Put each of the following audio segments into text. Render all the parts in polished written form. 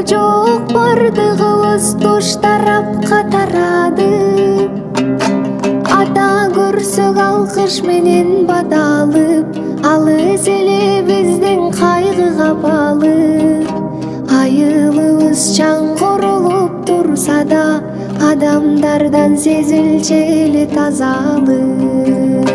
жок бардыгыбыз туш тарапка тарады. Ата көрсөк алкыш менен бадалып, алыс эле биздин кайгыга балып. Айылыбыз чаңгырылып турса да, адамдардан сезилчү эле тазалык.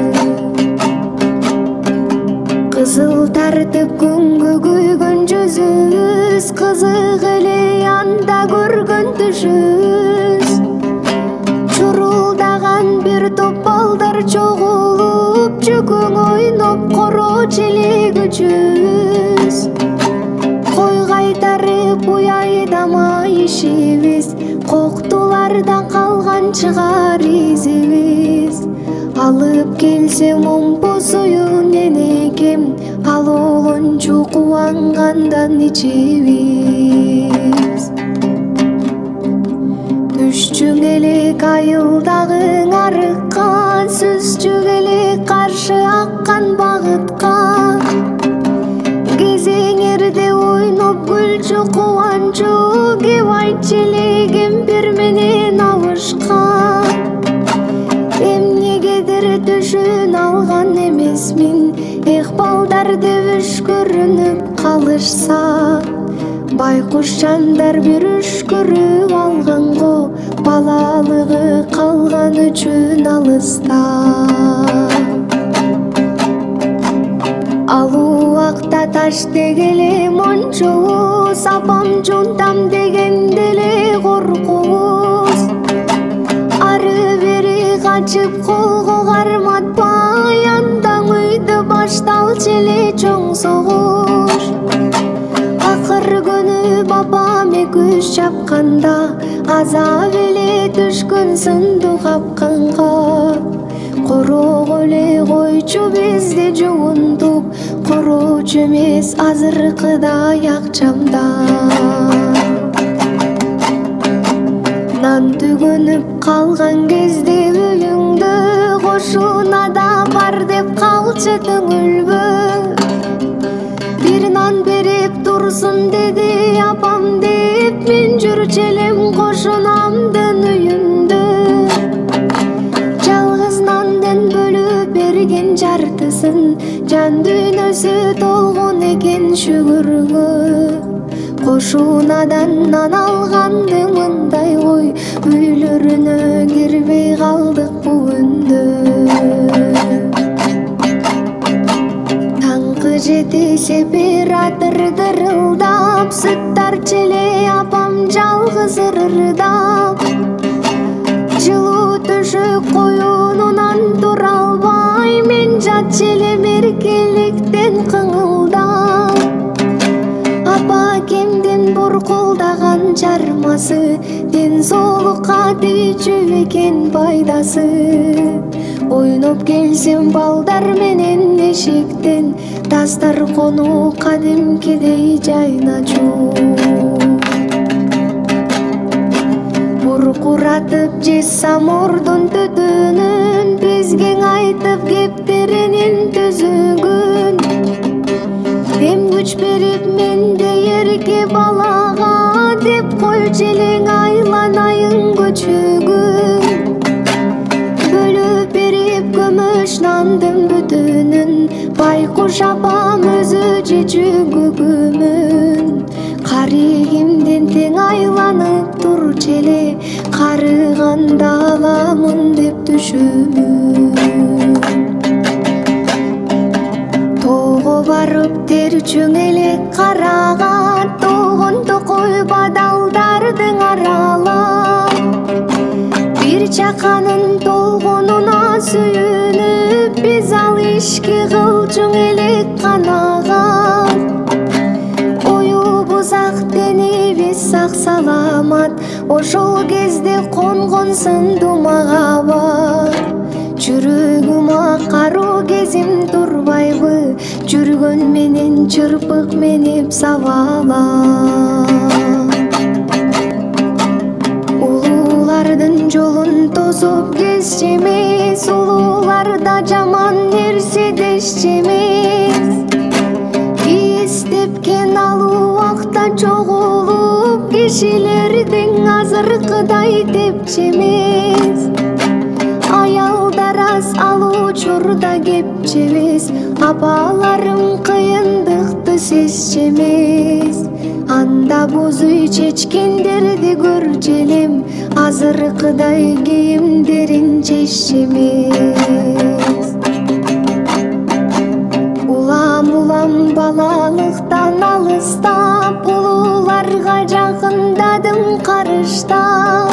Кызыл тартып күнгө күйгөн жүзүбүз, кызык эле анда көргөн түшүбүз. Чурулдаган бир топ балдар чогулуп, жүгүң ойноп коро челек үчүбүз. Кой кайтарып уяйдама ишибиз, коктулардан калган чыгар изибиз. Алып келсем омпу суюн энекем, ал олончу кубангандан ичибиз. Түшчүң элек айылдагы арыкка, сүзчүң элек каршы аккан багытка. Кезеңерде ойноп күлчү кубанчу, кеп айтчы эле кемпир менен абышкан. Эмнегедир түшүн алган эмесмин, эх балдарды үшкүрүнүп калышса. Байкуш жандар бир үшкүрүп алганго, балалыгы калган үчүн алыста. Ал убакта таш дегеле мончубуз, апам жунтам дегенде эле коркубуз. Ары бери качып колго карматпай, андан үйдө башталчу эле чоң согуш. Акыр күнү бабам экөөбүз чапканда, азап эле түшкөн сындуу капканга. Короо эле койчу бизди жуунтуп, короочу эмес азыркыдай акчамда. Нан түгөнүп калган кезде үйүңдө, кошуна да бар деп калчы түңүлбө. Бир нан берип турсун деди апам деп, мен жүрчү элем кошунамдын үйүндө. Жалгыз нандын бөлүп берген жартысын, жан дүйнөсү толгон экен шүгүргө. Кошунадан нан алганды мындай кой, үйлөрүнө кирбей калдык бүгүндө. Таңкы жети сепаратор дырылдап, сүттарчы эле апам жалгыз ырырдап. Жылуу түшүк коюнунан тура албай, мен жатчы элем эркеликтен кыңылдап. Апа кемдин буркулдаган чармасы, ден соолукка тийчү экен пайдасы. Ойноп келсем балдар менен эшиктен, тастар кону кадимкидей жайначу. Буркуратып жессам ордун түтүнүн, бизге айтып кептеринин түзүгүн. Эм күч берип менде эрке балага, деп койчу элең айланайын көчөгүн. Бөлүп берип көмөш нандын бүтүнүн, байкуш апам өзү жечү күгүмүн. Каригимден тең айланып турчу эле, карыганда аламын деп түшүмүн. Тоого барып терчүң элек караган, толгон токой бадалдардын аралап. Бир чаканын толгонуна сүйүнүп, биз ал ишки кылчуң элек канаган. Оюбуз ак денибиз сак саламат, ошол кезде конгон сындуу махабат. Жүрөгүм каруу кезим турбайбы, жүргөн менен чырпык менип сабалап. Улуулардын жолун тосуп кесчү эмес, улууларда жаман нерсе дешчү эмес. Из тепкен ал убакта чогулуп, кишилердин азыркыдай тепчи эмес. Аялдар аз, ал учурда кепчи эмес. Апаларым кыйындыкты сезчү эмес. Анда боз үй чечкендерди көрчү элем, азыркыдай кийимдерин чеччи эмес. Улам балалыктан алыстап, улууларга жакындадым карыштап.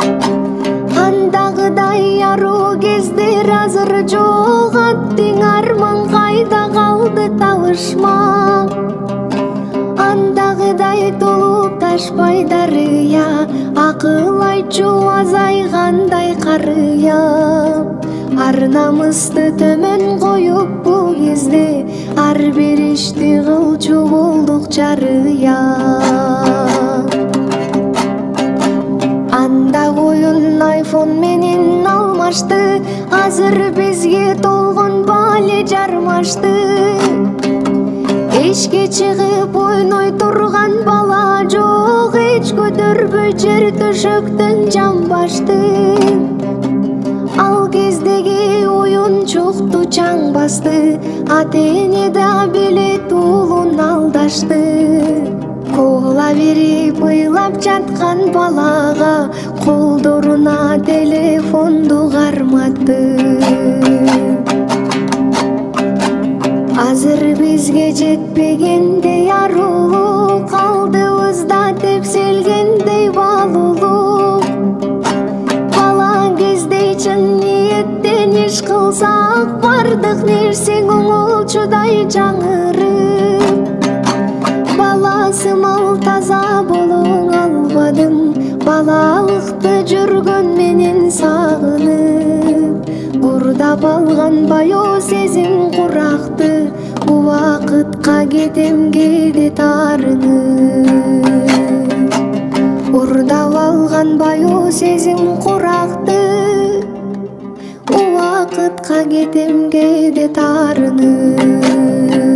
Андагыдай аруу кездер азыр жок, аттың арман кайда калды табышмак. Андагыдай толуп ташпай дарыя, акыл айтчу азайгандай карыя. Ар намысты төмөн коюп бул кезде, ар бир ишти кылчу болдук жарыя. Анда коюн айфон менен алмашты, азыр бизге толгон бале жармашты. Эшке чыгып ойной турган бала жок, эч көтөрбөй жер төшөктөн жамбашты. Ал кездеги оюнчукту чаң басты, ата-эне да билет уулун алдашты. Куула берип ыйлап жаткан балага, колдоруна телефонду карматты. Азыр бизге жетпегендей арулук, алдыбызда тепселгендей балулук. Бала кездей чын ниеттен иш кылсак, бардык нерсе көңүлчудай жаңырып. Баласымал таза болуң албадым, балалыкты жүргөн менен сагынып. Бурдап алган баяу сезим куракты, убакытка кетем кээде таарынып. Бурдап алган баяу сезим куракты, убакытка кетем кээде таарынып.